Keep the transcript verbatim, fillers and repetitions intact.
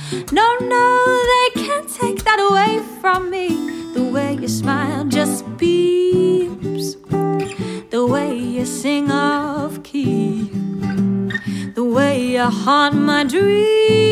No, no, they can't take that away from me. The way you smile just beeps. The way you sing off key. The way you haunt my dreams.